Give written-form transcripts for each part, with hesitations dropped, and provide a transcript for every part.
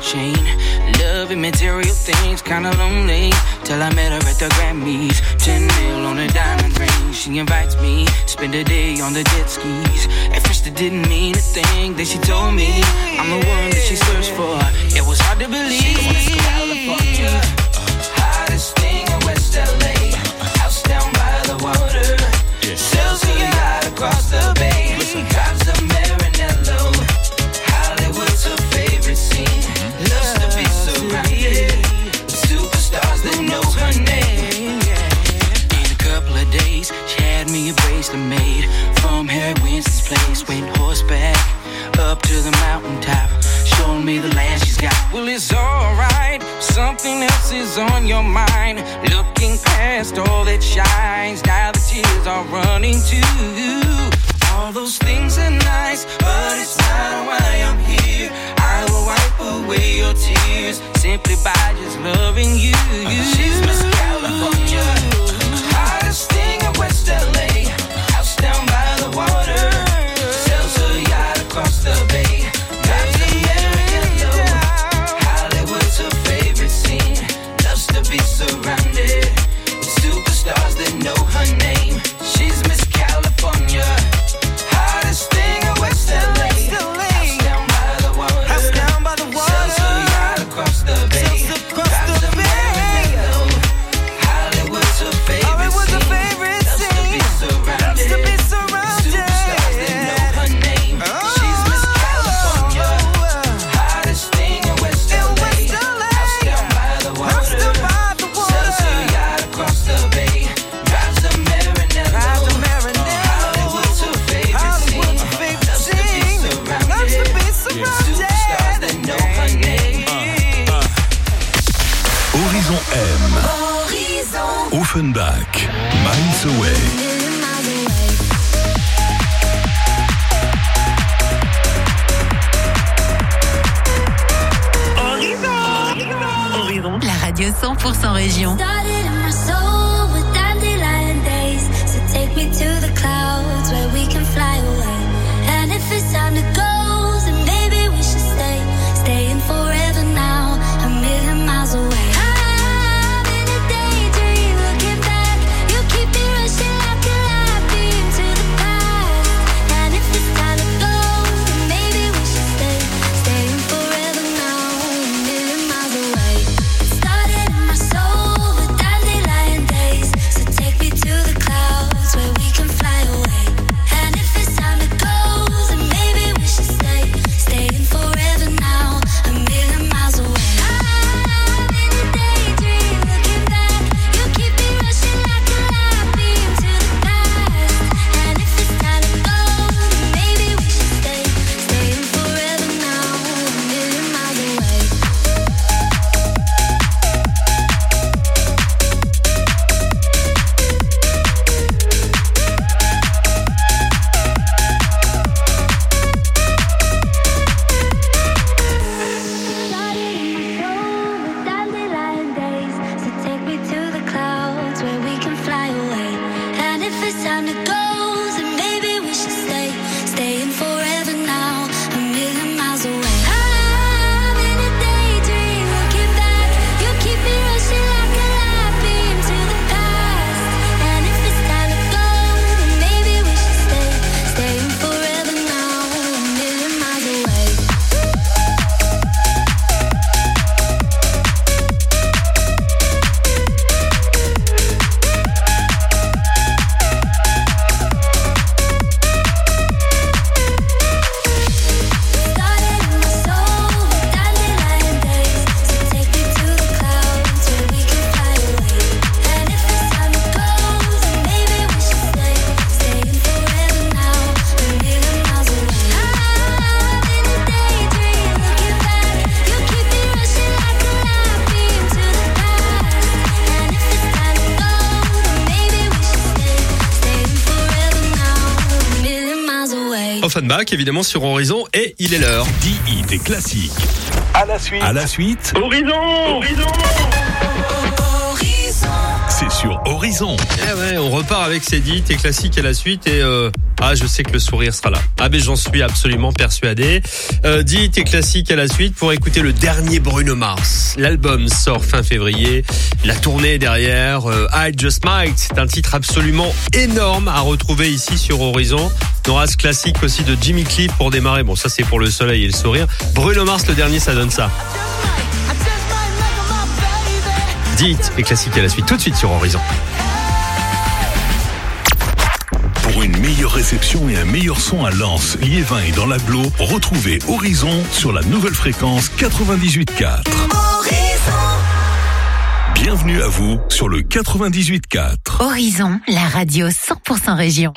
chain. Loving material things, kinda lonely. Till I met her at the Grammys. 10 mil on a diamond ring. She invites me to spend a day on the jet skis. At first it didn't mean a thing. Then she told me I'm the one that she searched for. It was hard to believe. California, hottest thing in West LA. House down by the water. Sails a yacht across the bay. Drives a Maranello. Hollywood's her favorite scene. Loves to be surrounded with superstars that know her name. In a couple of days, she had me a bracelet made from Harry Winston's place. Went horseback up to the mountaintop, showing me the land she's got. Well, it's alright, something else is on your mind. Looking past all that shines, now the tears are running too. All those things are nice, but it's not why I'm here. I will wipe away your tears simply by just loving you. She's Miss California, hottest thing in West LA. House down by the water, sails a yacht across the bay. Drives a Maranello. Hollywood's her favorite scene. Loves to be surrounded with superstars that know her name. She's Miss California, hottest thing in West LA. House down by the water, sails a yacht across the bay. Drives a Maranello. Hollywood's her favorite scene. Loves to be surrounded with superstars that know her name. She's Miss California, hottest thing in West LA. House down by the water, sails a yacht across the bay. Drives a Maranello. Hollywood's her favorite scene. Loves to be surrounded with superstars that know her name. Horizon M. Offenbach. Miles Away. La radio 100% région. Started in my soul with dandelion days. So take me to the clouds where we can fly away. And if it's time to go, then maybe we should stay. Staying forever now, a million miles away. I'm in a daydream, looking back. You keep me rushing like a light beam to the past. And if it's time to go, then maybe we should stay. Staying forever now, a million miles away. Started in my soul with dandelion days. So take me to the clouds where we can fly away. And if it's time to go, then maybe we should stay. Staying forever now, a million miles away. I'm in a daydream, looking back. You keep me rushing like a light beam to the past. And if it's time to go, then maybe we should stay. Staying forever now, a million miles away. Started in my soul with dandelion days. So take me to the clouds where we can fly away. And if it's time to go, then maybe we should stay. Staying forever now, a million miles away. I'm in a daydream, looking back. You keep me rushing like a light beam to the past. And if it's time to go, then maybe we should stay. Staying forever now, a million miles away. Started in my soul with dandelion days. So take me to the clouds where we can fly away. And if it's time to go, then maybe we should stay. Staying forever now, a million miles away. I'm in a daydream, looking back. You keep me rushing like a light beam to the past. And if it's time to go, then maybe we should stay. Staying forever now, a million miles away. Offenbach, évidemment, sur Horizon, et il est l'heure. 10 hits et classiques. À la suite. Horizon. C'est c'est sur Horizon. Eh ouais, on repart avec ces hits et classiques à la suite et je sais que le sourire sera là. Ah mais j'en suis absolument persuadé. Hits et classiques à la suite pour écouter le dernier Bruno Mars. L'album sort fin février. La tournée derrière, I Just Might, c'est un titre absolument énorme à retrouver ici sur Horizon. On aura ce classique aussi de Jimmy Cliff pour démarrer. Bon, ça c'est pour le soleil et le sourire. Bruno Mars, le dernier, ça donne ça. Hits et classiques à la suite, tout de suite sur Horizon. Pour une meilleure réception et un meilleur son à Lens, Liévin et dans l'agglo, retrouvez Horizon sur la nouvelle fréquence 98.4. Bienvenue à vous sur le 98.4. Horizon, la radio 100% région.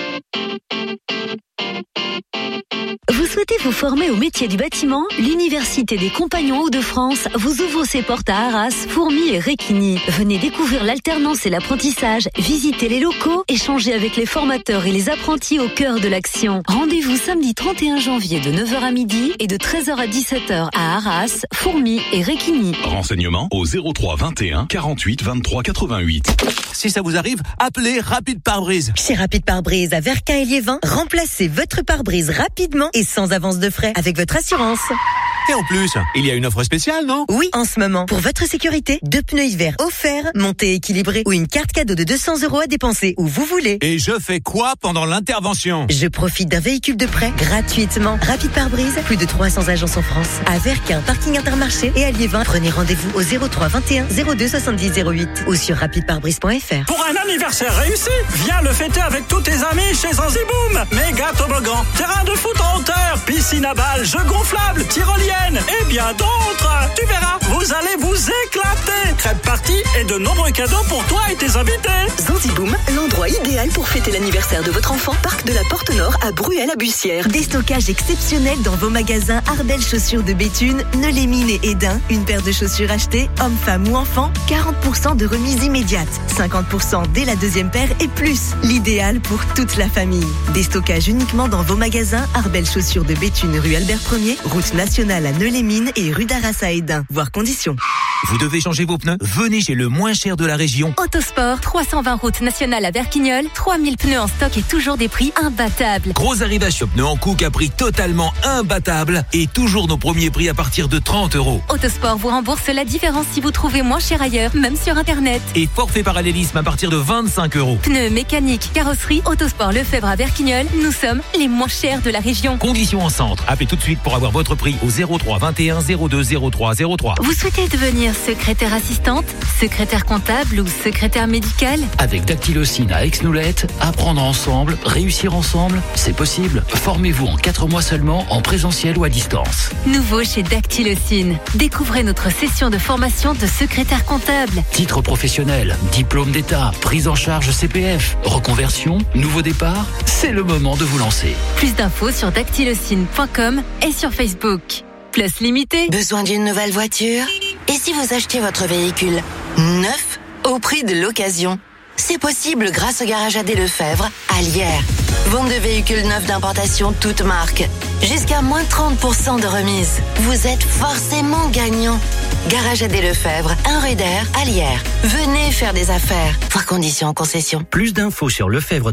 Vous souhaitez vous former au métier du bâtiment? L'Université des Compagnons Hauts-de-France vous ouvre ses portes à Arras, Fourmies et Réquigny. Venez découvrir l'alternance et l'apprentissage, visiter les locaux, échanger avec les formateurs et les apprentis au cœur de l'action. Rendez-vous samedi 31 janvier de 9h à midi et de 13h à 17h à Arras, Fourmies et Réquigny. Renseignements au 03 21 48 23 88. Si ça vous arrive, appelez Rapide Pare-Brise. Chez Rapide Pare-Brise à Verquin et Liévin, remplacez votre pare-brise rapidement et sans avance de frais avec votre assurance. Et en plus, il y a une offre spéciale, non? Oui, en ce moment, pour votre sécurité, 2 pneus hiver offerts, montée équilibrée ou une carte cadeau de 200 € à dépenser où vous voulez. Et je fais quoi pendant l'intervention? Je profite d'un véhicule de prêt gratuitement. Rapide Pare-Brise, plus de 300 agences en France. À Verquin, parking Intermarché et à Liévin, prenez rendez-vous au 03 21 02 70 08 ou sur rapideparebrise.fr. Pour un anniversaire réussi, viens le fêter avec tous tes amis chez Zanziboum. Méga toboggan, terrain de foot en hauteur, piscine à balles, jeux gonflables, tyroliennes et bien d'autres. Tu verras, vous allez vous éclater. Crêpes party et de nombreux cadeaux pour toi et tes invités. Zanziboum, l'endroit idéal pour fêter l'anniversaire de votre enfant. Parc de la Porte Nord à Bruel-à-Bussière. Des stockages exceptionnels dans vos magasins Ardel Chaussures de Béthune, Neulémine et Edin. Une paire de chaussures achetées, hommes, femmes ou enfants, 40% de remise immédiate. 50% dès la deuxième paire et plus. L'idéal pour toute la famille. Des stockages uniquement dans vos magasins Ardel Chaussures de Béthune, rue Albert 1er, route nationale à Neulémine et rue d'Arras à Edin. Voir conditions. Vous devez changer vos pneus? Venez chez le moins cher de la région. Autosport, 320 route nationale à Verquignol, 3000 pneus en stock et toujours des prix imbattables. Gros arrivage sur pneus en Cook à prix totalement imbattable et toujours nos premiers prix à partir de 30 €. Autosport vous rembourse la différence si vous trouvez moins cher ailleurs, même sur internet. Et forfait parallélisme à partir de 25 €. Pneus, mécanique, carrosserie, Autosport Lefebvre à Verquignol, nous sommes les moins chers de la région. Conditions en centre. Appelez tout de suite pour avoir votre prix au 03 21 02 03 03. Vous souhaitez devenir secrétaire assistante, secrétaire comptable ou secrétaire médicale? Avec Dactylocine à Aix-Noulette, apprendre ensemble, réussir ensemble, c'est possible. Formez-vous en 4 mois seulement en présentiel ou à distance. Nouveau chez Dactylocine. Découvrez notre session de formation de secrétaire comptable. Titre professionnel, diplôme d'État, prise en charge CPF, reconversion, nouveau départ, c'est le moment de vous lancer. Plus d'infos sur dactylocine.com et sur Facebook. Place limitée. Besoin d'une nouvelle voiture? Et si vous achetiez votre véhicule neuf au prix de l'occasion? C'est possible grâce au garage AD Lefebvre à Lierre. Vente de véhicules neufs d'importation toutes marques. Jusqu'à moins 30% de remise. Vous êtes forcément gagnant. Garage AD Lefebvre, 1 rue d'Air à Lierre. Venez faire des affaires. Voir conditions en concession. Plus d'infos sur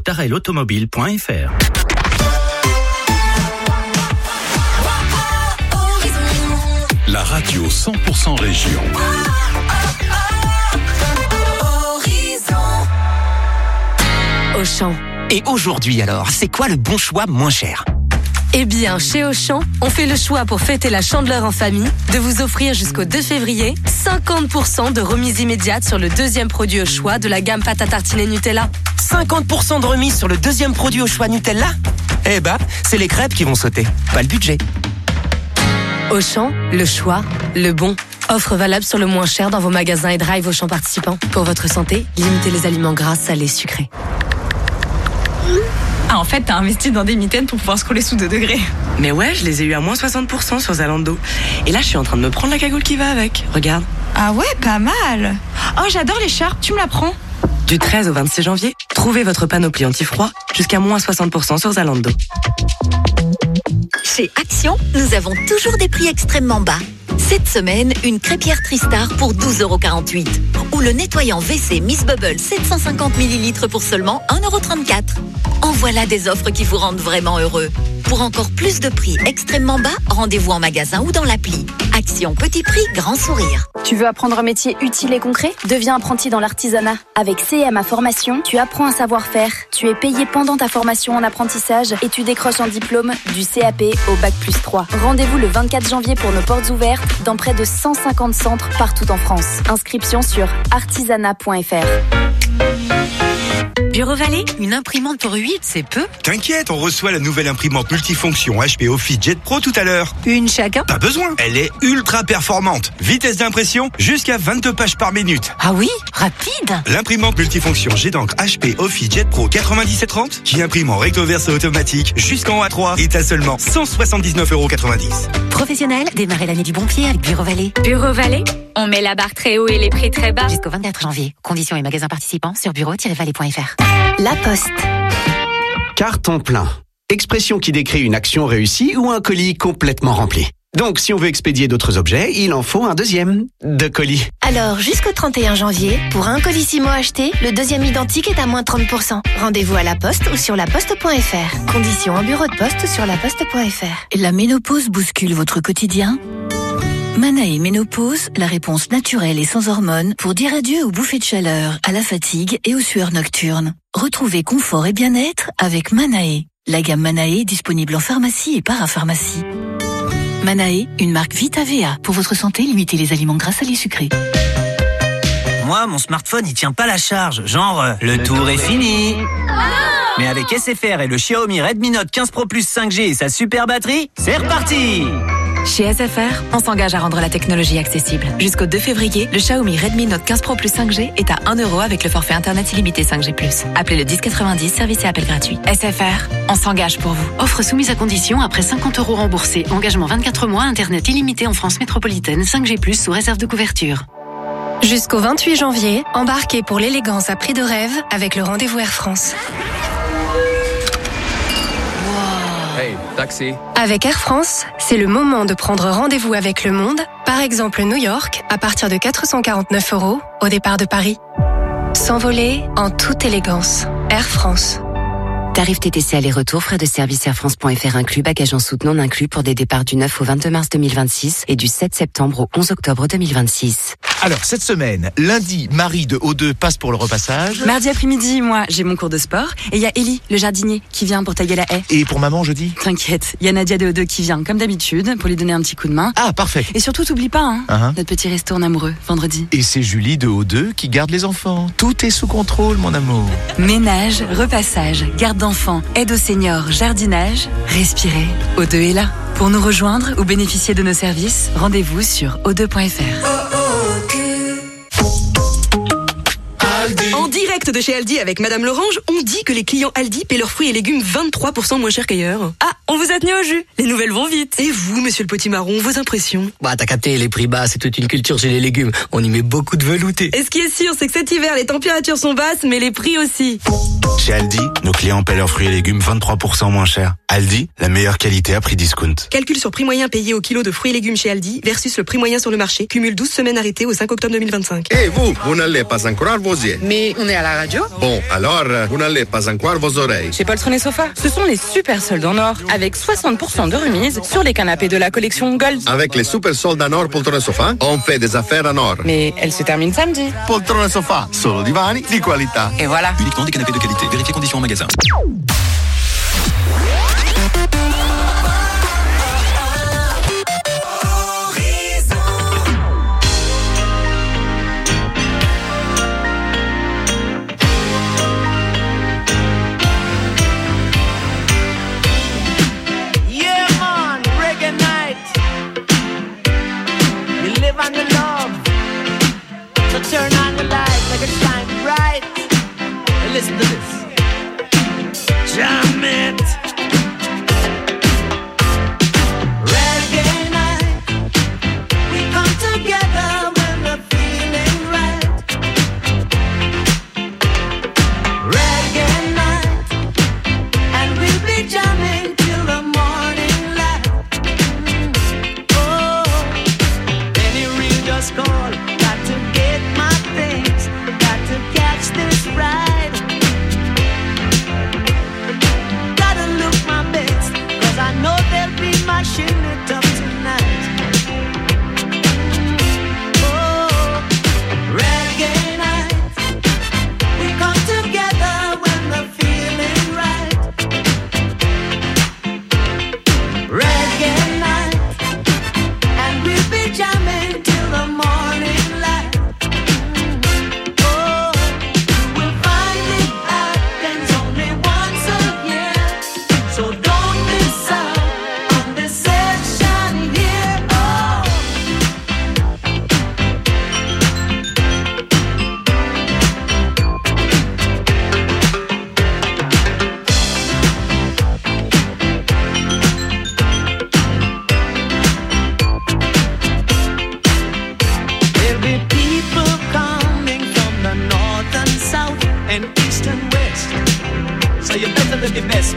lefebvre-automobile.fr. La radio 100% région. Auchan. Et aujourd'hui alors, c'est quoi le bon choix moins cher? Eh bien, chez Auchan, on fait le choix pour fêter la Chandeleur en famille de vous offrir jusqu'au 2 février 50% de remise immédiate sur le deuxième produit au choix de la gamme pâte à tartiner Nutella. 50% de remise sur le deuxième produit au choix Nutella? Eh ben, c'est les crêpes qui vont sauter, pas le budget. Auchan, le choix, le bon. Offre valable sur le moins cher dans vos magasins et drive Auchan participants. Pour votre santé, limitez les aliments gras, salés, sucrés. Ah, en fait, t'as investi dans des mitaines pour pouvoir scroller sous 2 degrés. Mais ouais, je les ai eu à moins 60% sur Zalando. Et là, je suis en train de me prendre la cagoule qui va avec. Regarde. Ah ouais, pas mal. Oh, j'adore l'écharpe, tu me la prends? Du 13 au 26 janvier, trouvez votre panoplie anti-froid jusqu'à moins 60% sur Zalando. Chez Action, nous avons toujours des prix extrêmement bas. Cette semaine, une crêpière Tristar pour 12,48 € ou ou le nettoyant WC Miss Bubble 750 ml pour seulement 1,34 €. En voilà des offres qui vous rendent vraiment heureux. Pour encore plus de prix extrêmement bas, rendez-vous en magasin ou dans l'appli. Action petit prix, grand sourire. Tu veux apprendre un métier utile et concret ? Deviens apprenti dans l'artisanat. Avec CMA Formation, tu apprends un savoir-faire. Tu es payé pendant ta formation en apprentissage et tu décroches un diplôme du CAP au Bac+3. Rendez-vous le 24 janvier pour nos portes ouvertes dans près de 150 centres partout en France. Inscription sur artisanat.fr. Bureau Vallée, une imprimante pour 8, c'est peu. T'inquiète, on reçoit la nouvelle imprimante multifonction HP Office Jet Pro tout à l'heure. Une chacun ? Pas besoin, elle est ultra performante. Vitesse d'impression, jusqu'à 22 pages par minute. Ah oui, rapide. L'imprimante multifonction G d'encre HP Office Jet Pro 9730 qui imprime en recto verso automatique jusqu'en A3 est à seulement 179,90 €. Professionnel, démarrez l'année du bon pied avec Bureau Vallée. Bureau Vallée, on met la barre très haut et les prix très bas. Jusqu'au 24 janvier. Conditions et magasins participants sur bureau-vallée.fr. La Poste. Carton plein. Expression qui décrit une action réussie ou un colis complètement rempli. Donc, si on veut expédier d'autres objets, il en faut un deuxième de colis. Alors, jusqu'au 31 janvier, pour un colissimo acheté, le deuxième identique est à moins 30%. Rendez-vous à la Poste ou sur laposte.fr. Conditions en bureau de poste sur laposte.fr. La ménopause bouscule votre quotidien ? Manae Ménopause, la réponse naturelle et sans hormones pour dire adieu aux bouffées de chaleur, à la fatigue et aux sueurs nocturnes. Retrouvez confort et bien-être avec Manae. La gamme Manae est disponible en pharmacie et parapharmacie. Manae, une marque Vitavea. Pour votre santé, limitez les aliments gras, salés, sucrés. Moi, mon smartphone, il tient pas la charge. Genre, le tour est fini. Mais avec SFR et le Xiaomi Redmi Note 15 Pro Plus 5G et sa super batterie, c'est reparti! Chez SFR, on s'engage à rendre la technologie accessible. Jusqu'au 2 février, le Xiaomi Redmi Note 15 Pro Plus 5G est à 1 € avec le forfait internet illimité 5G+. Appelez le 1090, service et appel gratuit. SFR, on s'engage pour vous. Offre soumise à condition après 50 € remboursés. Engagement 24 mois, internet illimité en France métropolitaine, 5G+, sous réserve de couverture. Jusqu'au 28 janvier, embarquez pour l'élégance à prix de rêve avec le rendez-vous Air France. Hey, taxi. Avec Air France, c'est le moment de prendre rendez-vous avec le monde, par exemple New York, à partir de 449 € au départ de Paris. S'envoler en toute élégance. Air France. Tarif TTC aller-retour, frais de service airfrance.fr inclus, bagages en soute non inclus pour des départs du 9 au 22 mars 2026 et du 7 septembre au 11 octobre 2026. Alors, cette semaine, lundi, Marie de O2 passe pour le repassage. Mardi après-midi, moi, j'ai mon cours de sport. Et il y a Ellie, le jardinier, qui vient pour tailler la haie. Et pour maman, jeudi ? T'inquiète, il y a Nadia de O2 qui vient, comme d'habitude, pour lui donner un petit coup de main. Ah, parfait. Et surtout, t'oublies pas, notre petit resto en amoureux, vendredi. Et c'est Julie de O2 qui garde les enfants. Tout est sous contrôle, mon amour. Ménage, repassage, garde d'enfants, aide aux seniors, jardinage, respirez. O2 est là. Pour nous rejoindre ou bénéficier de nos services, rendez-vous sur o2.fr. En direct de chez Aldi avec Madame Lorange, on dit que les clients Aldi paient leurs fruits et légumes 23% moins cher qu'ailleurs. Ah, on vous a tenu au jus. Les nouvelles vont vite. Et vous, monsieur le potimarron, vos impressions ? Bah, t'as capté, les prix bas, c'est toute une culture chez les légumes. On y met beaucoup de velouté. Et ce qui est sûr, c'est que cet hiver, les températures sont basses, mais les prix aussi. Chez Aldi, nos clients paient leurs fruits et légumes 23% moins cher. Aldi, la meilleure qualité à prix discount. Calcul sur prix moyen payé au kilo de fruits et légumes chez Aldi versus le prix moyen sur le marché. Cumule 12 semaines arrêtées au 5 octobre 2025. Et vous n'allez pas encore vos yeux. Mais on est à la radio. Bon, alors, vous n'allez pas encore vos oreilles. Chez Poltron et Sofa, ce sont les super soldes en or, avec 60% de remise sur les canapés de la collection Gold. Avec les super soldes en or Poltron et Sofa, on fait des affaires en or. Mais elle se termine samedi. Poltron et Sofa, solo divani di qualità. Et voilà. Uniquement des canapés de qualité. Vérifiez conditions en magasin. On the love, so turn on the light, make it shine bright. And listen to this. Jam it. Reggae night, we come together when we're feeling right. Reggae night, and we'll be jamming till the morning light. Call, got to get my things.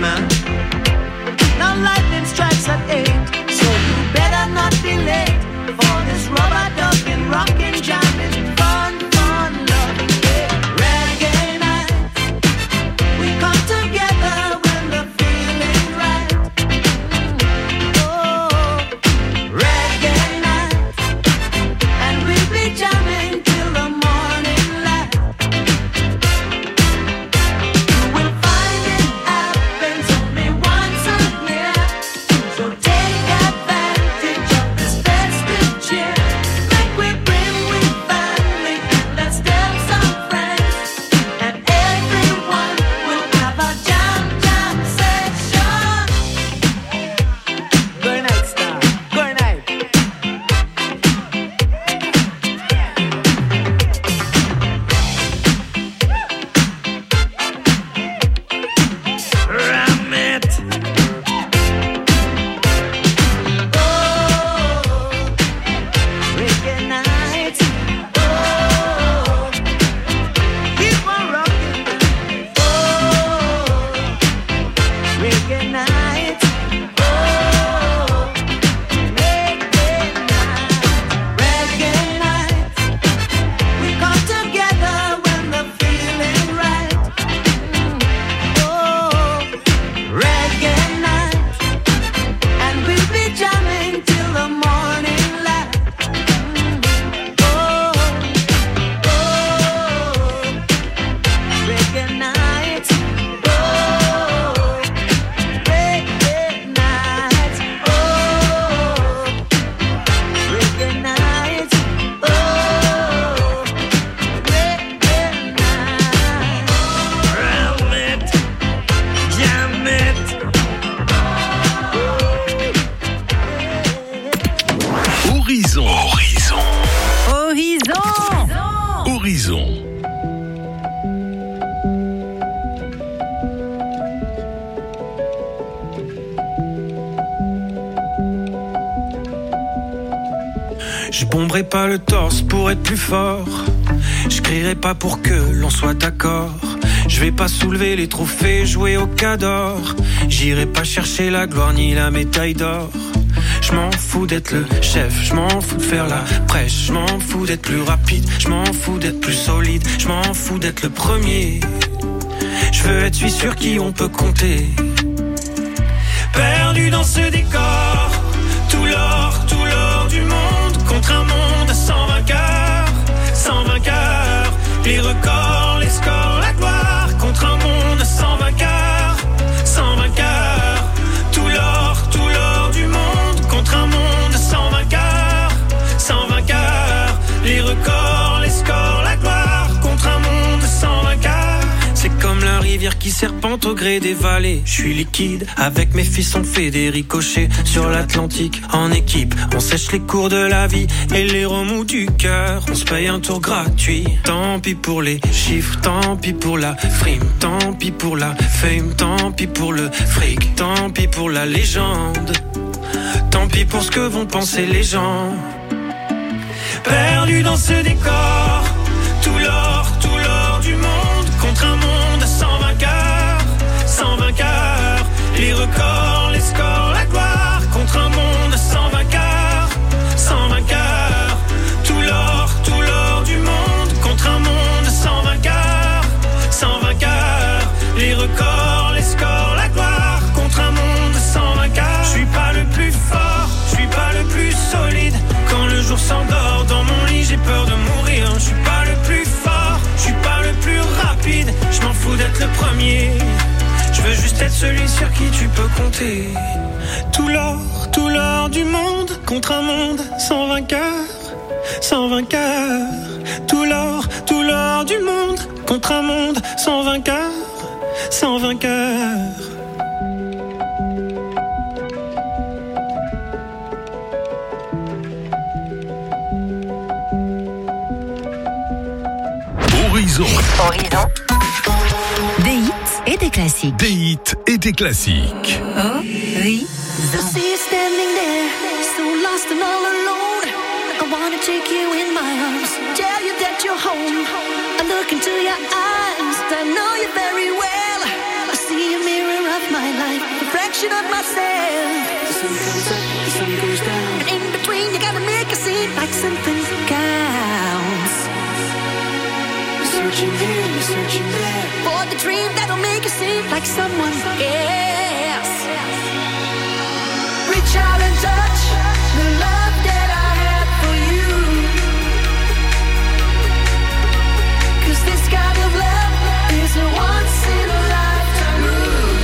man. Now lightning strikes at 8, so you better not be late for this rubber ducking, rocking, jamming, fun, fun, loving, yeah. Reggae night, we come together when the feeling's right. Oh, reggae night, and we'll be jamming till the morning light. You will find it happens only once a year, so take advantage of this festive cheer. Make we bring with family and let's tell some friends, and everyone will have a jam jam session. Good night, star. Good night. Ram it. Oh, reggae night. Oh, keep on rocking. Oh, reggae night. Oh, reggae night. Reggae night. We come together when the feeling's right. Oh, reggae night, and we'll be jamming till the morning light. Oh, reggae night. Oh, reggae night. Oh, reggae night. Oh, reggae night. Ram it, jam it. Horizon. Horizon. Horizon. Je bomberai pas le torse pour être plus fort. Je crierai pas pour que l'on soit d'accord. Je vais pas soulever les trophées, jouer au cador. J'irai pas chercher la gloire ni la médaille d'or. Je m'en fous d'être le chef, je m'en fous de faire la prêche. Je m'en fous d'être plus rapide, je m'en fous d'être plus solide. Je m'en fous d'être le premier. Je veux être celui sur qui on peut compter. Perdu dans ce décor, tout l'or du monde contre un monde sans vainqueur, sans vainqueur. Les records, les scores, la gloire contre un monde sans vainqueur, sans vainqueur. Tout l'or du monde contre un monde sans vainqueur, sans vainqueur. Les records, les scores, la gloire contre un monde sans vainqueur. C'est comme la rivière qui serpente au gré des vallées. Je suis liquide, avec mes fils on fait des ricochets. Sur l'Atlantique, en équipe, on sèche les cours de la vie et les remous du cœur. On se paye un tour gratuit. Tant pis pour les chiffres, tant pis pour la frime, tant pis pour la fame, tant pis pour le fric, tant pis pour la légende. Tant pis pour ce que vont penser les gens. Perdu dans ce décor, tout l'or du monde contre un monde sans vainqueur, sans vainqueur. Les records, les scores, la gloire contre un monde sans vainqueur, sans vainqueur. Tout l'or du monde contre un monde sans vainqueur, sans vainqueur. Les records, les scores, la gloire contre un monde sans vainqueur. Je suis pas le plus fort, je suis pas le plus solide. Quand le jour s'endort dans mon lit, j'ai peur de mourir. Je suis pas le plus fort, je suis pas le plus rapide. Je m'en fous d'être le premier. Je veux juste être celui sur qui tu peux compter. Tout l'or du monde contre un monde sans vainqueur, sans vainqueur. Tout l'or du monde contre un monde sans vainqueur, sans vainqueur. Horizon. Des hits et des classiques. Des hits et des classiques. Horizon. I see you standing there, so lost and all alone. I wanna take you in my arms, tell you that you're home. I look into your eyes, I know you very well. I see a mirror of my my life, reflection of myself. The sun comes up, the sun goes down, and in between you gotta make a scene like something counts. You're searching here, you're searching there, for the dream that'll make you seem like someone else. Reach out and touch the love that I have for you, 'cause this kind of love is a once in a lifetime rule.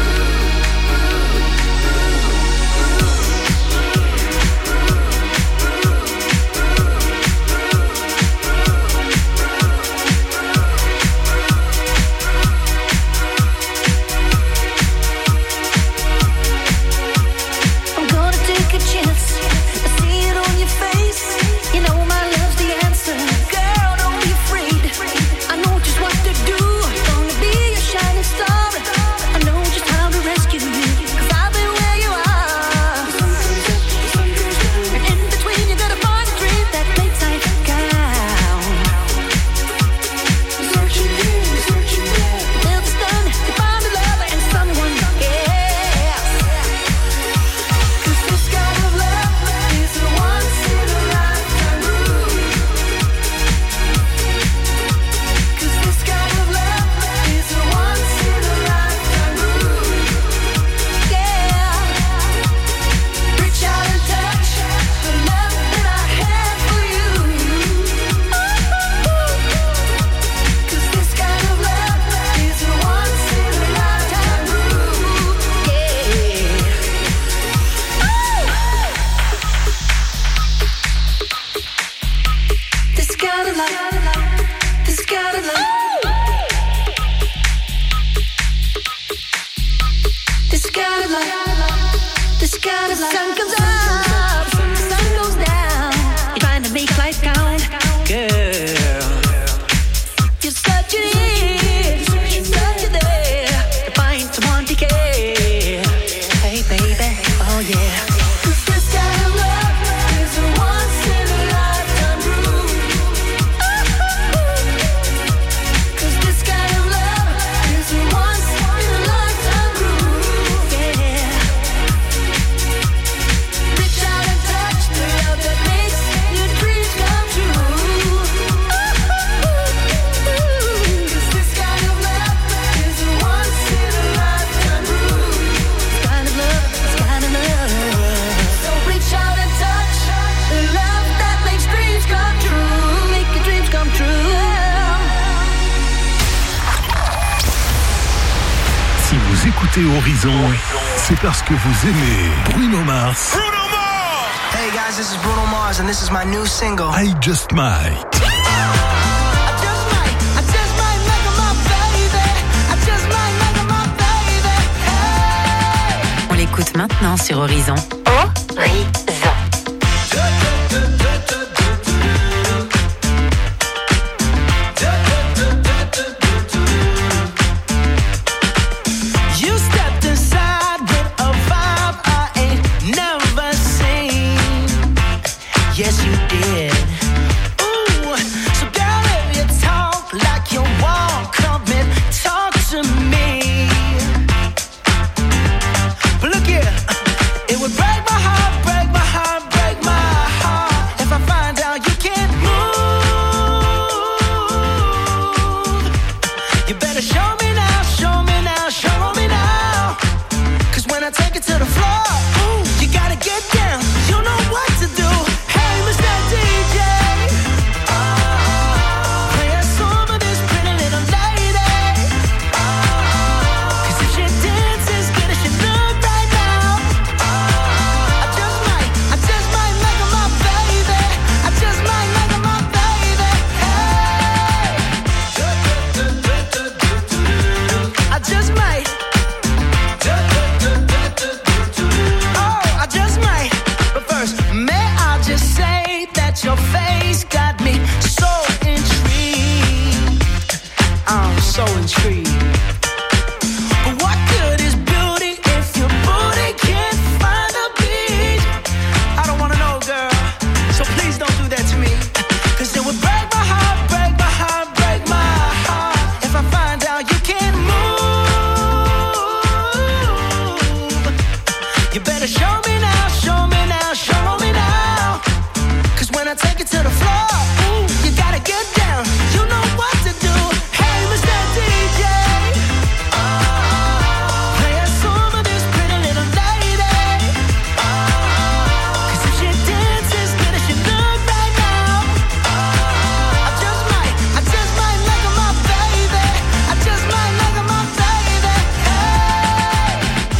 I'm gonna take a chance, I see it on your face. You know my love's the answer. Girl, don't be afraid, I know just what to do. Gonna be your shining star, I know just how to rescue you, 'cause I've been where you are. And in between you gotta find a dream that makes life count. You're searching here, you're searching there, till it's done, you find a lover and someone else. 'Cause this kind of love is a once in a lifetime rule. 'Cause this kind of love is a once in a lifetime rule. Yeah. Reach out and touch the love that I have for you. 'Cause this kind of love is a once in a lifetime rule. Yeah. This kind of love, this kind of love, this kind of love, this kind of love. Sun comes up, sun goes down. You're trying to make life count, girl. You're searching here, you're searching there to find someone to care. Hey baby, oh yeah. 'Cause this kind of love is a once in a lifetime rule. 'Cause this kind of love is a once in a lifetime rule. Yeah. Reach out and touch the love that makes your dreams come true. 'Cause this kind of love is a once in a lifetime rule. This kind of love, this kind of love. So reach out and touch the love that makes dreams come true. Make your dreams come true. Si vous écoutez Horizon, c'est parce que vous aimez Bruno Mars. Hey guys, this is Bruno Mars and this is my new single. I Just Might. On l'écoute maintenant sur Horizon. You stepped inside with a vibe I ain't never seen. Yes, you did. Ooh, so girl, if you talk like you walk, come and talk to me. But look here, it would break take it to the floor. Ooh, you gotta get down. You know what to do. Hey, Mr. DJ. Play a song of this pretty little lady. 'Cause if she dances as good as she look right now, I just might make her my baby. I just might make her my baby. Hey.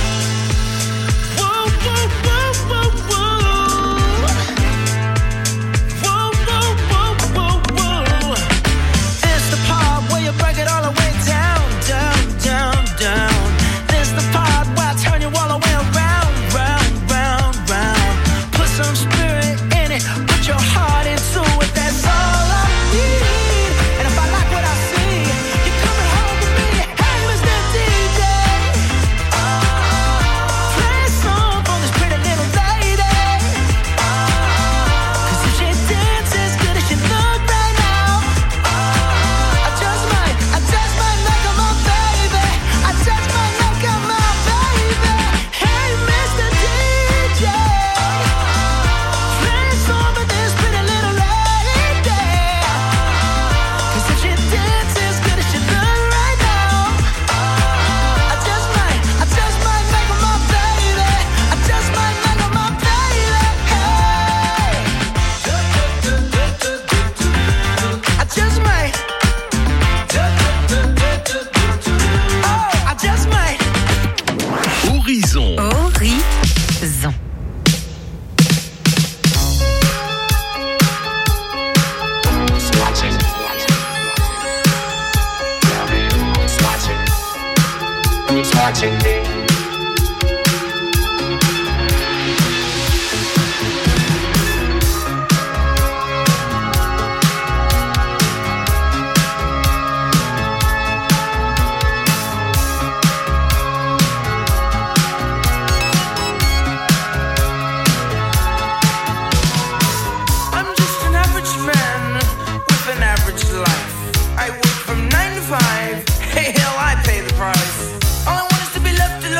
Whoa, whoa, whoa, whoa, whoa. Whoa, whoa, whoa, whoa, whoa. It's the part where you break it all the way down, down, down, down. This the part where I turn you all the way around, round, round, round. Put some spirit in it, put your heart into it. That's all I need. And if I like what I see, you're coming home with me. Hey, Mr. DJ. Play a song for this pretty little lady. 'Cause if she dances as good as she look right now, I just might make her my baby. I just might make her my baby. Hey, Mr. DJ. Play a song for this pretty little lady. 'Cause if she dances as good as she look right now, I just might make her my baby. I just might make her my baby. Hey. I just might. Oh, I just might. Horizon. Horizon. I'm just an average man with an average life. I work from 9 to 5. Hey, hell, I pay the price. All I want is to be left alone.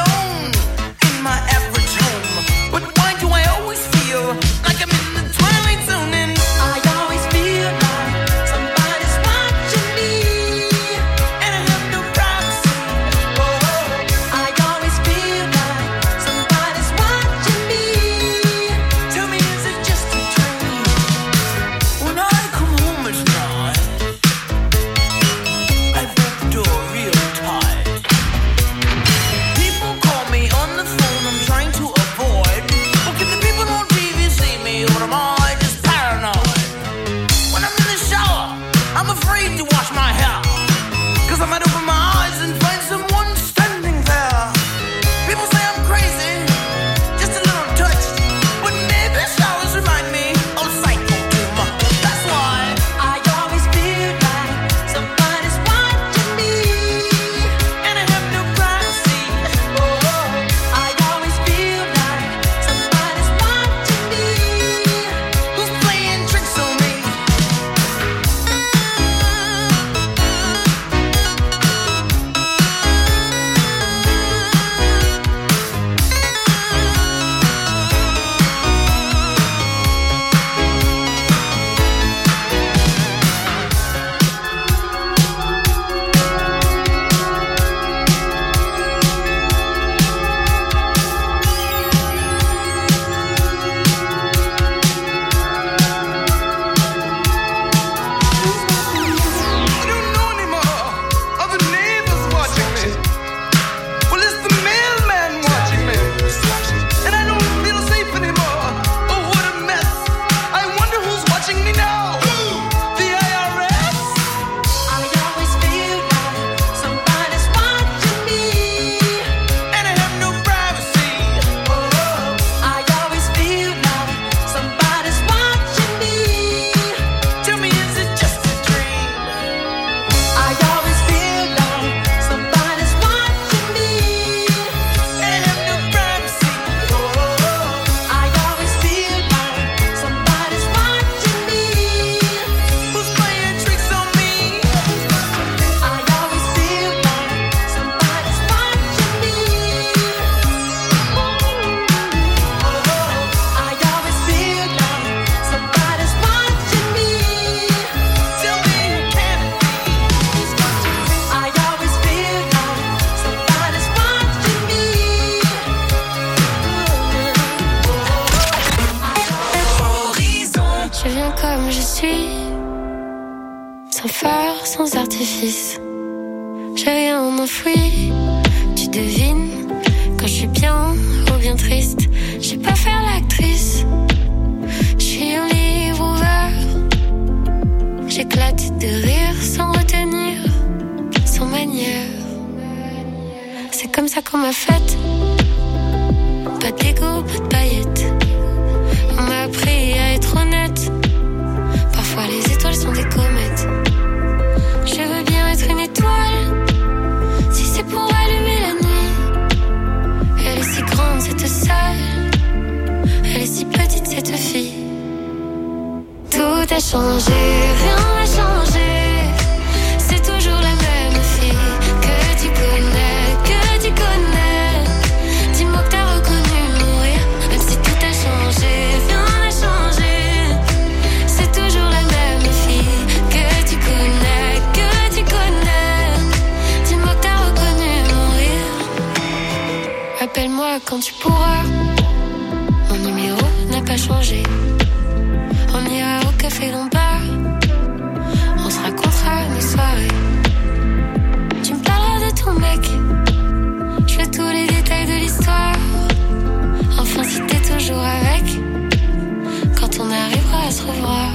pluie, sans phare, sans artifice. J'ai rien enfoui, tu devines quand je suis bien ou bien triste. J'ai pas faire l'actrice, je suis un livre ouvert. J'éclate de rire sans retenir, sans manière. C'est comme ça qu'on m'a faite. Pas d'ego, pas de paillettes. On m'a appris à être honnête. Parfois les étoiles sont des comètes. Je veux bien être une étoile, si c'est pour allumer la nuit. Elle est si grande cette salle, elle est si petite cette fille. Tout a changé, rien n'a changé. C'est toujours la même fille que tu connais, que tu connais. Dis-moi que t'as reconnu mon rire, même si tout a changé, rien n'a changé. C'est toujours la même fille que tu connais, que tu connais. Dis-moi que t'as reconnu mon rire. Appelle-moi quand tu pourras, mon numéro n'a pas changé. On ira au café Lombard, on se racontera nos soirées. Tu me parleras de ton mec, je veux tous les détails de l'histoire. Enfin si t'es toujours avec, quand on arrivera à se revoir.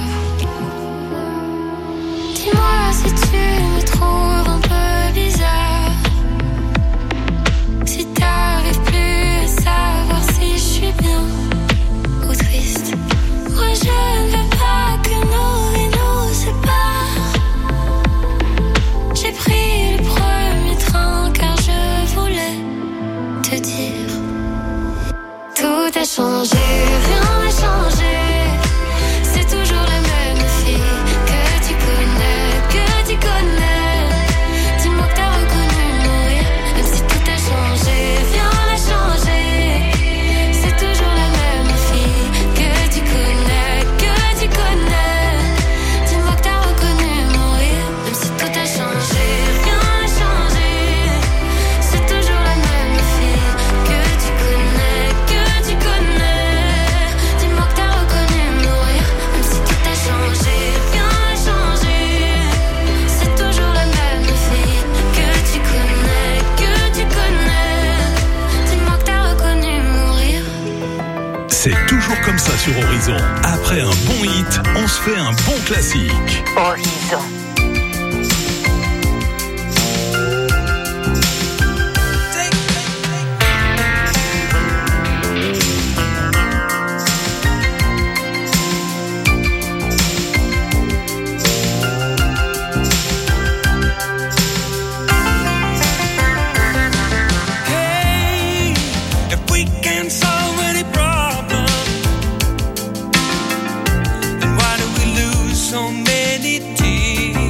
Dis-moi si tu me trouves un peu bizarre, si t'arrives plus à savoir si je suis bien ou triste. Moi je ne veux pas que nos vies nous séparent. J'ai pris le premier train car je voulais te dire. Tout a changé, rien n'a changé. C'est toujours la même fille que tu connais, que tu connais. Dis-moi que t'as reconnu mon rire, même si tout a changé, rien n'a changé. C'est toujours la même fille que tu connais, que tu connais. Dis-moi que t'as reconnu mon rire, même si tout a changé, rien n'a changé. C'est toujours la même fille que tu connais, que tu connais. Dis-moi que t'as reconnu mon rire, même si tout a changé, rien n'a changé. C'est toujours la même fille que tu connais, que tu connais. Dis-moi que t'as reconnu mon rire. C'est toujours comme ça sur Horizon. Après un bon hit, on se fait un bon classique. Horizon. Hey, if we can't solve any problem, then why do we lose so many tears?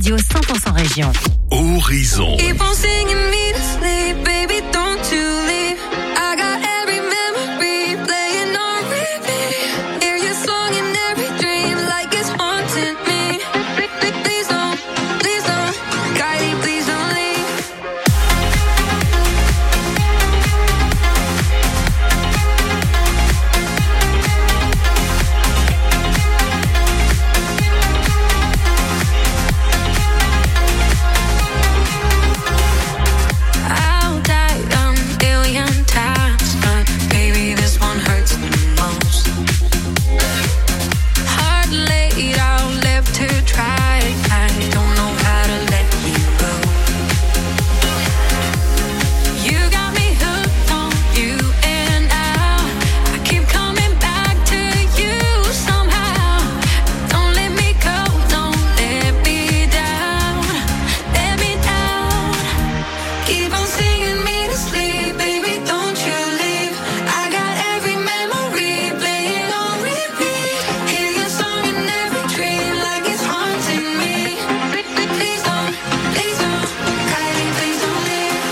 radio 100% région. Horizon. Keep on singing me to sleep, baby, don't you leave. I got every memory playing on repeat. Hear your song in every dream like it's haunting me. Please don't, Kylie, please don't leave. I'll die a billion times, but baby, this one hurts the most. Heart laid out, left to try. I don't know how to let you go. You got me hooked on you, and I keep coming back to you somehow. Don't let me go, don't let me down, let me down. Keep on singing me to sleep, baby, don't you leave. I got every memory playing on repeat. Hear your song in every dream like it's haunting me. Please don't, Kylie, please don't leave.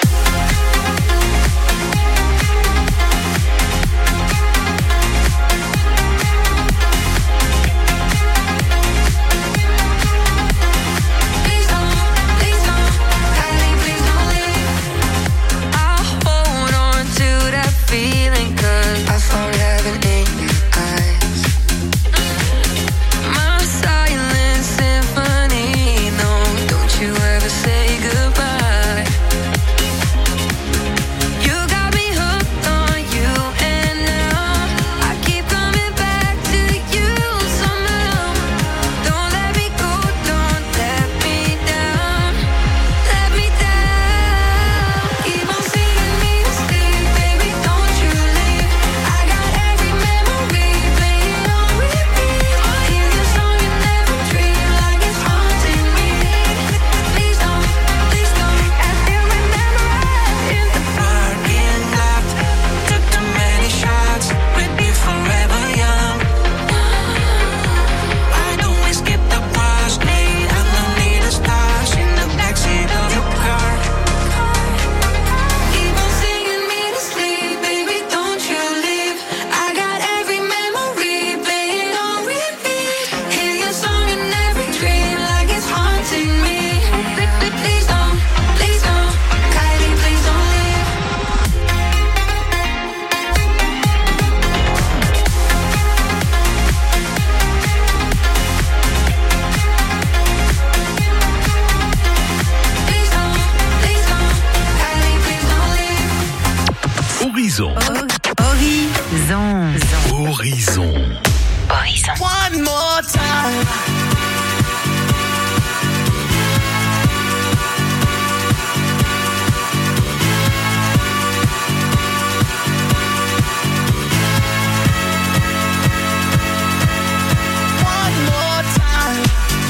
Please don't, Kylie, please don't leave. I'll hold on to that feeling 'cause I found heaven in your eyes. My silent symphony, no, don't you ever say goodbye. You got me hooked on you, and now I keep coming back to you somehow. Don't let me go, don't let me down, let me down. Keep on singing me to sleep, baby, don't you leave. I got every memory playing on repeat. Hear your song in every dream like it's haunting me. Please don't, I still remember us in the parking lot. Took too many shots, we'd be forever young. Why don't we skip the parsley and the needle stars in the backseat of your car? Keep on singing me to sleep, baby, don't you leave. I got every memory playing on repeat. Hear your song in every dream like it's haunting me. Please don't, Kylie, please don't leave. Please don't, Kylie, please don't leave. Horizon. Horizon. One more time. One more time.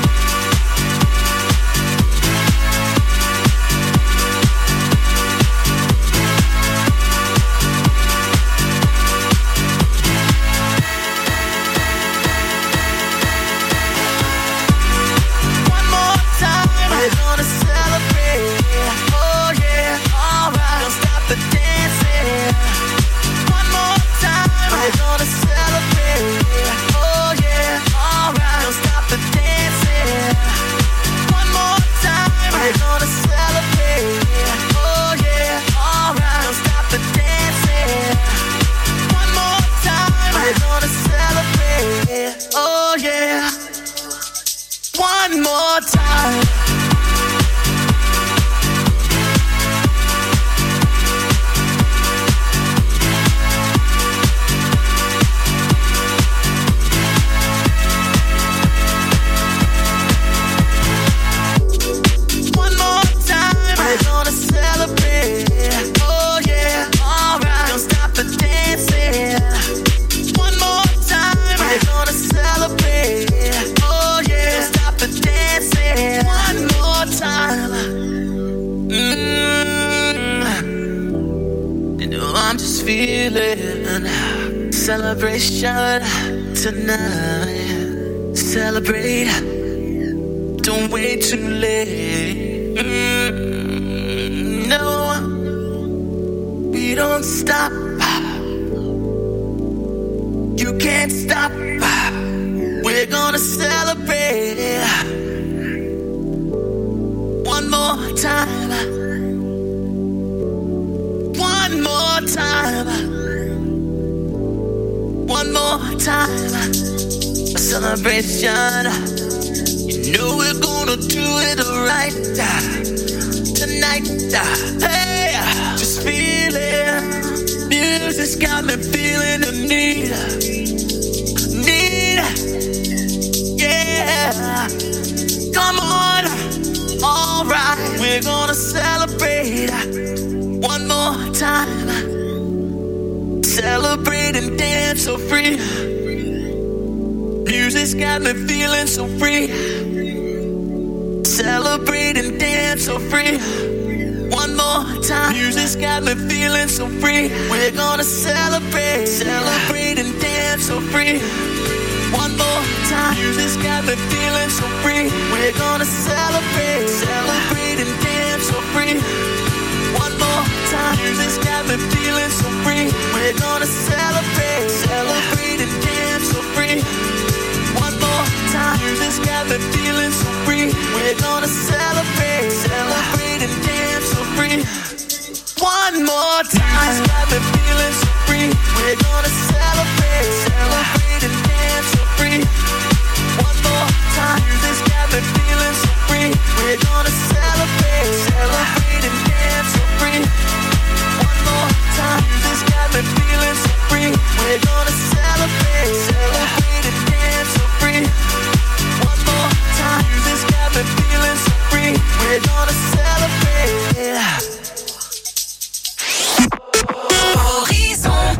One more time, we're gonna celebrate. Oh yeah, alright, don't stop the dancing. One more time, we're gonna celebrate. Oh yeah, alright, don't stop the dancing. One more time, we're gonna celebrate. Oh yeah, alright, don't stop the dancing. One more time, we're gonna celebrate. Oh yeah. One more time. One more time, we're gonna celebrate. Oh yeah, alright, don't stop the dancing. One more time, we're gonna celebrate. Oh yeah, don't stop the dancing. One more time. You know I'm just feeling celebration tonight. Celebrate. don't wait too late. No, we don't stop. You can't stop. We're gonna celebrate one more time. One more time. One more time. A celebration. You know we're gonna do it right tonight. Hey, just feel it. Music's got me feeling the need. Yeah. Come on. Alright, we're gonna celebrate one more time. Celebrate and dance so free. Music's got me feeling so free. Celebrate and dance so free. One more time. Music's got me feeling so free. We're gonna celebrate. Celebrate and dance so free. One more time. Music's got me feeling so free. We're gonna celebrate. Celebrate and dance so free. One more time. Music's got me feeling so free. We're gonna celebrate. Celebrate and dance so free. One more time. Music's got me feeling so free. We're gonna celebrate. Celebrate and dance so free. One more time. Music's got me feeling so free. We're gonna celebrate. Celebrate and dance so free. One more time. Music's got me feeling so free. We're gonna celebrate. Celebrate and dance so free. One more time. Music's got me feeling so free. We're gonna celebrate. Celebrate and dance so free. One more time. Music's got me feeling so free. We're gonna celebrate. Horizon.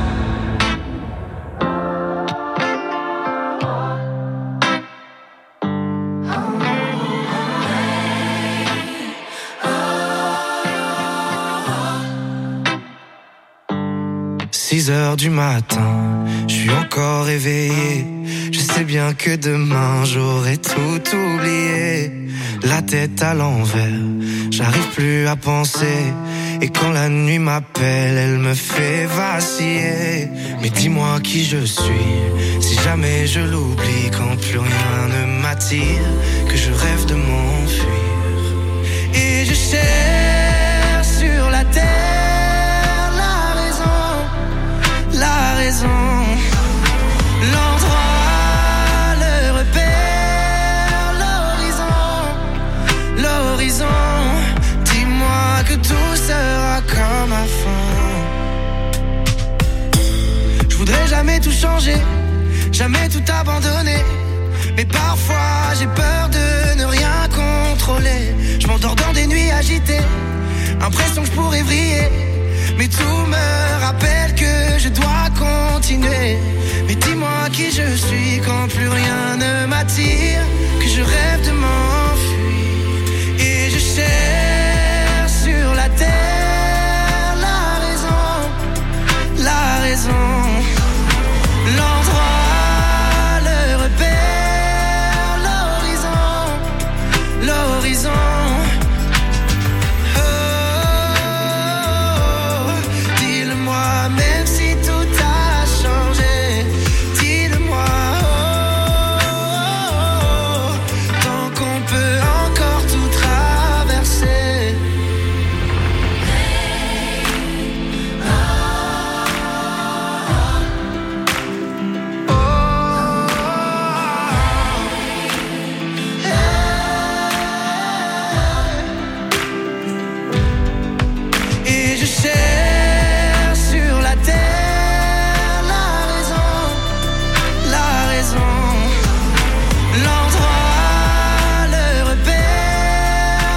Six heures du matin, je suis encore éveillé. Je sais bien que demain j'aurai tout oublié. La tête à l'envers, j'arrive plus à penser. Et quand la nuit m'appelle, elle me fait vaciller. Mais dis-moi qui je suis, si jamais je l'oublie. Quand plus rien ne m'attire, que je rêve de m'enfuir. Et je cherche sur la terre la raison, l'endroit, le repère, l'horizon. Dis-moi que tout sera comme avant. Je voudrais jamais tout changer, jamais tout abandonner. Mais parfois j'ai peur de ne rien contrôler. Je m'endors dans des nuits agitées, impression que je pourrais vriller. Mais tout me rappelle que je dois continuer. Mais dis-moi qui je suis quand plus rien ne m'attire, que je rêve de m'enfuir. Et je cherche sur la terre la raison, l'endroit, le repère, l'horizon. Même si tout a changé, dis-le-moi, tant qu'on peut encore tout traverser. Et je cherche sur la terre la raison, l'endroit, le repère,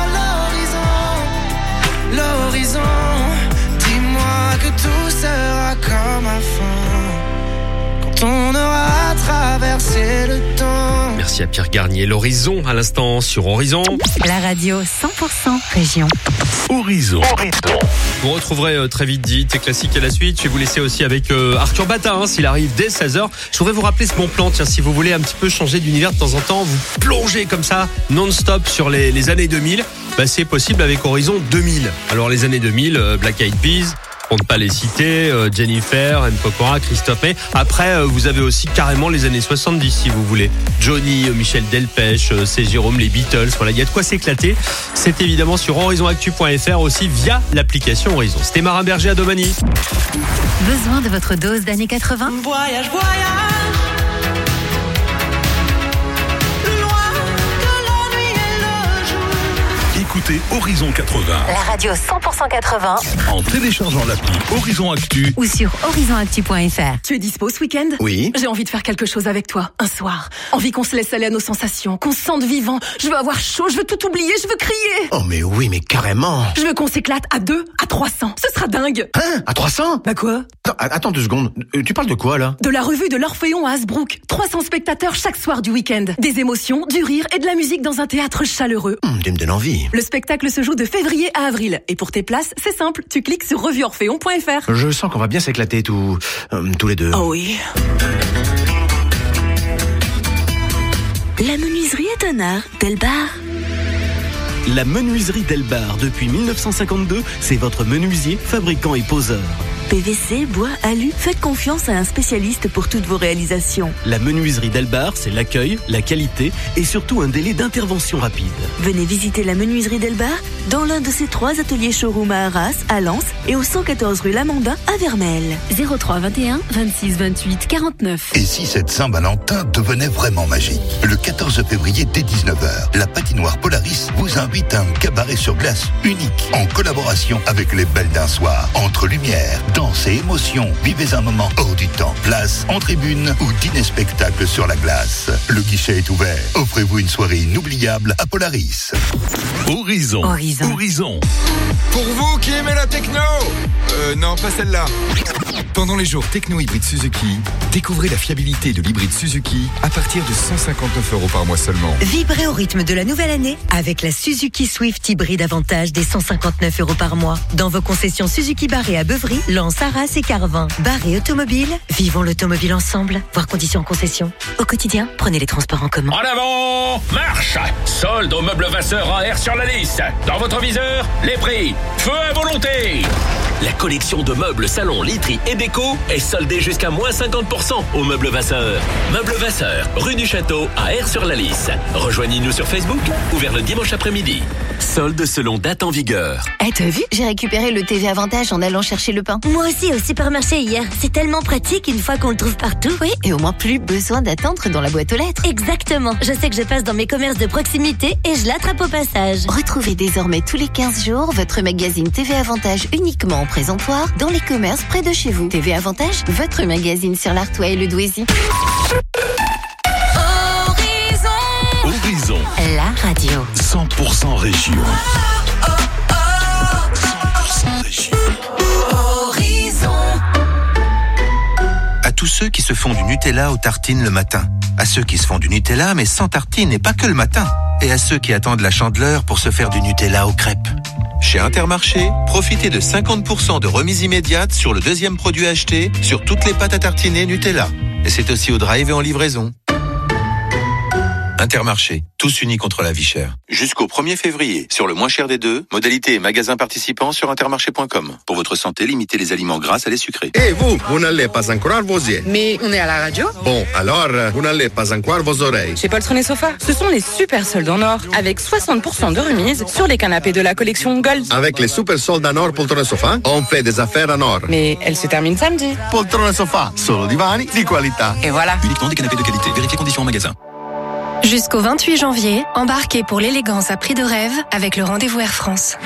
l'horizon. Dis-moi que tout sera comme avant, quand on aura traversé le temps. Merci à Pierre Garnier. L'Horizon, à l'instant sur Horizon. La radio 100% région. Horizon. Vous retrouverez très vite dit tes classiques à la suite. Je vais vous laisser aussi avec Arthur Batin, s'il arrive dès 16h. Je voudrais vous rappeler ce bon plan. Tiens, si vous voulez un petit peu changer d'univers de temps en temps, vous plongez comme ça non-stop sur les années 2000. C'est possible avec Horizon 2000. Alors les années 2000, Black Eyed Peas, pour ne pas les citer, Jennifer, Anne Pokora, Christophe May. Après, vous avez aussi carrément les années 70 si vous voulez. Johnny, Michel Delpech, C'est Jérôme, les Beatles. Voilà, il y a de quoi s'éclater. C'est évidemment sur horizonactu.fr aussi via l'application Horizon. C'était Marin Berger à Domani. Besoin de votre dose d'années 80 ? Voyage, voyage. Écoutez Horizon 80 La radio 100% 80 en téléchargeant l'appli Horizon Actu ou sur horizonactu.fr. Tu es dispo ce week-end ? Oui. J'ai envie de faire quelque chose avec toi, un soir. Envie qu'on se laisse aller à nos sensations, qu'on se sente vivant. Je veux avoir chaud, je veux tout oublier, je veux crier. Oh mais oui, mais carrément. Je veux qu'on s'éclate à 2, à 300. Ce sera dingue. Hein? À 300? Bah quoi? Attends 2 secondes. Tu parles de quoi là? De la revue de l'Orphéon à Hasbrook. 300 spectateurs chaque soir du week-end. Des émotions, du rire et de la musique dans un théâtre chaleureux. Tu me donnes envie. Le spectacle se joue de février à avril. Et pour tes places, c'est simple. Tu cliques sur revueorphéon.fr. Je sens qu'on va bien s'éclater tous les deux. Oh oui. La menuiserie est un art, Delbar. La menuiserie Delbar, depuis 1952, c'est votre menuisier, fabricant et poseur. PVC, bois, alu, faites confiance à un spécialiste pour toutes vos réalisations. La menuiserie Delbar, c'est l'accueil, la qualité et surtout un délai d'intervention rapide. Venez visiter la menuiserie Delbar dans l'un de ses 3 ateliers showroom à Arras, à Lens et au 114 rue Lamandin à Vermel. 03 21 26 28 49. Et si cette Saint-Valentin devenait vraiment magique? Le 14 février dès 19h, la patinoire Polaris vous invite à un cabaret sur glace unique en collaboration avec les Belles d'un Soir. Entre lumière, danse et émotion, vivez un moment hors du temps. Place en tribune ou dîner spectacle sur la glace. Le guichet est ouvert. Offrez-vous une soirée inoubliable à Polaris. Horizon. Pour vous qui aimez la techno, non, pas celle-là. Pendant les jours Techno Hybride Suzuki, découvrez la fiabilité de l'hybride Suzuki à partir de 159 € par mois seulement. Vibrez au rythme de la nouvelle année avec la Suzuki Swift Hybride Avantage des 159 € par mois. Dans vos concessions Suzuki Barré à Beuvry, Lens, Arras et Carvin. Barré Automobile, vivons l'automobile ensemble. Voir conditions en concession. Au quotidien, prenez les transports en commun. En avant, marche! Solde aux meubles Vasseur en R sur la liste. Dans votre viseur, les prix. Feu à volonté! La collection de meubles, salons, literie et déco est soldée jusqu'à moins 50% aux meubles Vasseur. Meubles Vasseur, rue du Château à R-sur-la-Lys. Rejoignez-nous sur Facebook, ouvert le dimanche après-midi. Solde selon date en vigueur. T'as vu? J'ai récupéré le TV Avantage en allant chercher le pain. Moi aussi au supermarché hier. C'est tellement pratique une fois qu'on le trouve partout. Oui, et au moins plus besoin d'attendre dans la boîte aux lettres. Exactement. Je sais que je passe dans mes commerces de proximité et je l'attrape au passage. Retrouvez désormais tous les 15 jours votre magazine TV Avantage uniquement en présentoir dans les commerces près de chez vous. TV Avantage, votre magazine sur l'Artois et le Douaisis. Horizon. La radio. 100% région. 100% région. À tous ceux qui se font du Nutella aux tartines le matin. À ceux qui se font du Nutella mais sans tartines et pas que le matin. Et à ceux qui attendent la Chandeleur pour se faire du Nutella aux crêpes. Chez Intermarché, profitez de 50% de remise immédiate sur le deuxième produit acheté sur toutes les pâtes à tartiner Nutella. Et c'est aussi au drive et en livraison. Intermarché, tous unis contre la vie chère. Jusqu'au 1er février, sur le moins cher des deux, modalité et magasins participants sur intermarché.com. Pour votre santé, limitez les aliments gras à les sucrés. Et vous n'allez pas en croire vos yeux. Mais on est à la radio. Bon, alors, vous n'allez pas en croire vos oreilles. Chez Poltron et Sofa, ce sont les super soldes en or, avec 60% de remise sur les canapés de la collection Gold. Avec les super soldes en or Poltron et Sofa, on fait des affaires en or. Mais elle se termine samedi. Poltron et Sofa, solo divani di qualità. Et voilà. Uniquement des canapés de qualité. Vérifiez conditions en magasin. Jusqu'au 28 janvier, embarquez pour l'élégance à prix de rêve avec le rendez-vous Air France.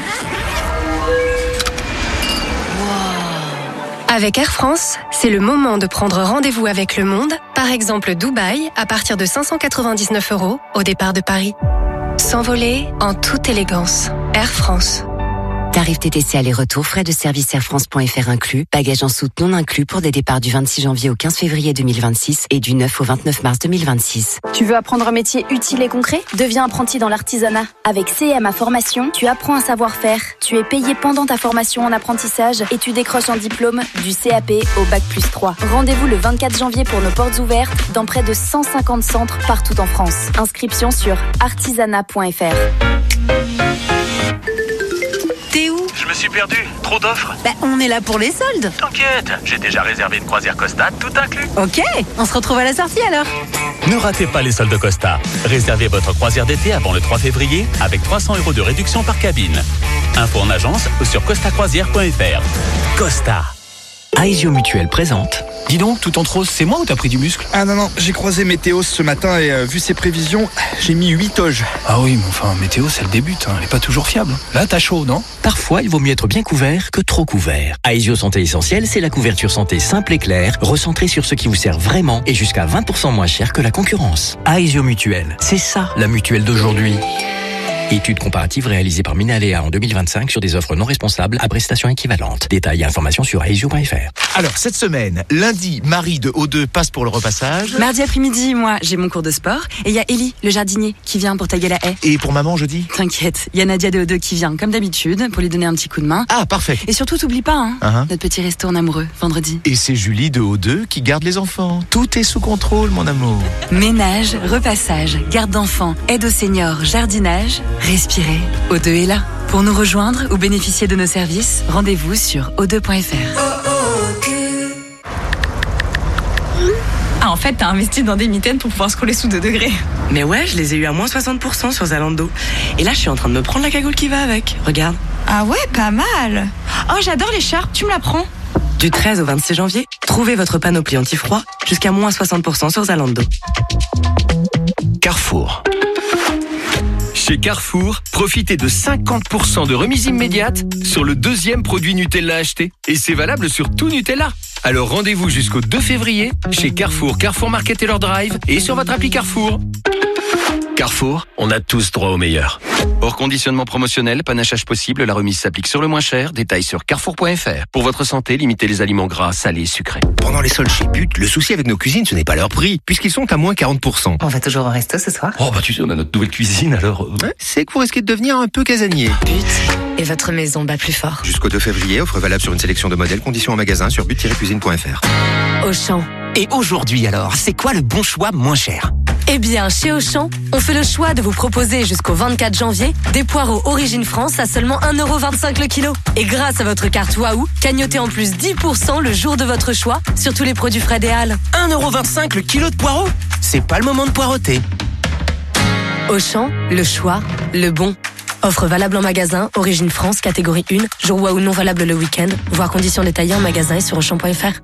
Avec Air France, c'est le moment de prendre rendez-vous avec le monde, par exemple Dubaï, à partir de 599 € au départ de Paris. S'envoler en toute élégance. Air France. Tarif TTC aller-retour, frais de service airfrance.fr inclus, bagages en soute non inclus pour des départs du 26 janvier au 15 février 2026 et du 9 au 29 mars 2026. Tu veux apprendre un métier utile et concret ? Deviens apprenti dans l'artisanat. Avec CMA Formation, tu apprends un savoir-faire. Tu es payé pendant ta formation en apprentissage et tu décroches un diplôme du CAP au Bac+3. Rendez-vous le 24 janvier pour nos portes ouvertes dans près de 150 centres partout en France. Inscription sur artisanat.fr. T'es où ? Je me suis perdu, trop d'offres. On est là pour les soldes. T'inquiète, j'ai déjà réservé une croisière Costa, tout inclus. Ok, on se retrouve à la sortie alors. Ne ratez pas les soldes Costa. Réservez votre croisière d'été avant le 3 février avec 300 € de réduction par cabine. Info en agence ou sur costacroisière.fr. Costa. Aesio Mutuelle présente. Dis donc, tout en rose, c'est moi ou t'as pris du muscle? Ah non, j'ai croisé Météos ce matin et vu ses prévisions, j'ai mis 8 toges. Ah oui, mais enfin, Météos, elle débute, elle est pas toujours fiable. Là, t'as chaud, non? Parfois, il vaut mieux être bien couvert que trop couvert. Aesio Santé Essentielle, c'est la couverture santé simple et claire, recentrée sur ce qui vous sert vraiment et jusqu'à 20% moins cher que la concurrence. Aesio Mutuelle, c'est ça, la mutuelle d'aujourd'hui. Étude comparative réalisée par Minalea en 2025 sur des offres non responsables à prestations équivalentes. Détails et informations sur aesio.fr. Alors, cette semaine, lundi, Marie de O2 passe pour le repassage. Mardi après-midi, moi, j'ai mon cours de sport. Et il y a Ellie, le jardinier, qui vient pour taguer la haie. Et pour maman, jeudi? T'inquiète, il y a Nadia de O2 qui vient, comme d'habitude, pour lui donner un petit coup de main. Ah, parfait. Et surtout, t'oublies pas, notre petit resto en amoureux, vendredi. Et c'est Julie de O2 qui garde les enfants. Tout est sous contrôle, mon amour. Ménage, repassage, garde d'enfants, aide aux seniors, jardinage, respirez. O2 est là. Pour nous rejoindre ou bénéficier de nos services, rendez-vous sur o2.fr. Ah, en fait, t'as investi dans des mitaines pour pouvoir scroller sous 2 degrés. Mais ouais, je les ai eu à moins 60% sur Zalando. Et là, je suis en train de me prendre la cagoule qui va avec. Regarde. Ah ouais, pas mal. Oh, j'adore l'écharpe, tu me la prends? Du 13 au 26 janvier, trouvez votre panoplie anti-froid jusqu'à moins 60% sur Zalando. Carrefour. Chez Carrefour, profitez de 50% de remise immédiate sur le deuxième produit Nutella acheté. Et c'est valable sur tout Nutella. Alors rendez-vous jusqu'au 2 février chez Carrefour, Carrefour Market et leur drive et sur votre appli Carrefour. Carrefour, on a tous droit au meilleur. Hors conditionnement promotionnel, panachage possible, la remise s'applique sur le moins cher. Détails sur carrefour.fr. Pour votre santé, limitez les aliments gras, salés et sucrés. Pendant les soldes chez But, le souci avec nos cuisines, ce n'est pas leur prix, puisqu'ils sont à moins 40%. On va toujours au resto ce soir? Oh bah tu sais, on a notre nouvelle cuisine alors. C'est que vous risquez de devenir un peu casanier. Et votre maison bat plus fort. Jusqu'au 2 février, offre valable sur une sélection de modèles, conditions en magasin sur but-cuisine.fr. Auchan. Et aujourd'hui alors, c'est quoi le bon choix moins cher? Eh bien, chez Auchan, on fait le choix de vous proposer jusqu'au 24 janvier des poireaux Origine France à seulement 1,25€ le kilo. Et grâce à votre carte Waouh, cagnotez en plus 10% le jour de votre choix sur tous les produits frais des Halles. 1,25€ le kilo de poireaux? C'est pas le moment de poireauter. Auchan, le choix, le bon. Offre valable en magasin, Origine France, catégorie 1, jour Waouh non valable le week-end. Voir conditions détaillées en magasin et sur Auchan.fr.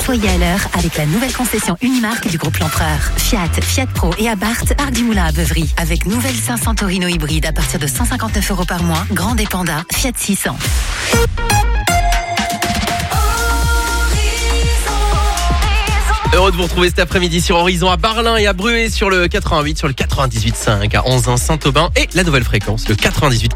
soyez à l'heure avec la nouvelle concession Unimarque du groupe L'Empereur. Fiat, Fiat Pro et Abarth, Parc du Moulin à Beuvry. Avec nouvelle 500 Torino hybride à partir de 159 € par mois. Grand et Panda, Fiat 600. Heureux de vous retrouver cet après-midi sur Horizon à Barlin et à Bruay sur le 88, sur le 98.5 à Anzin, Saint-Aubin et la nouvelle fréquence, le 98.4.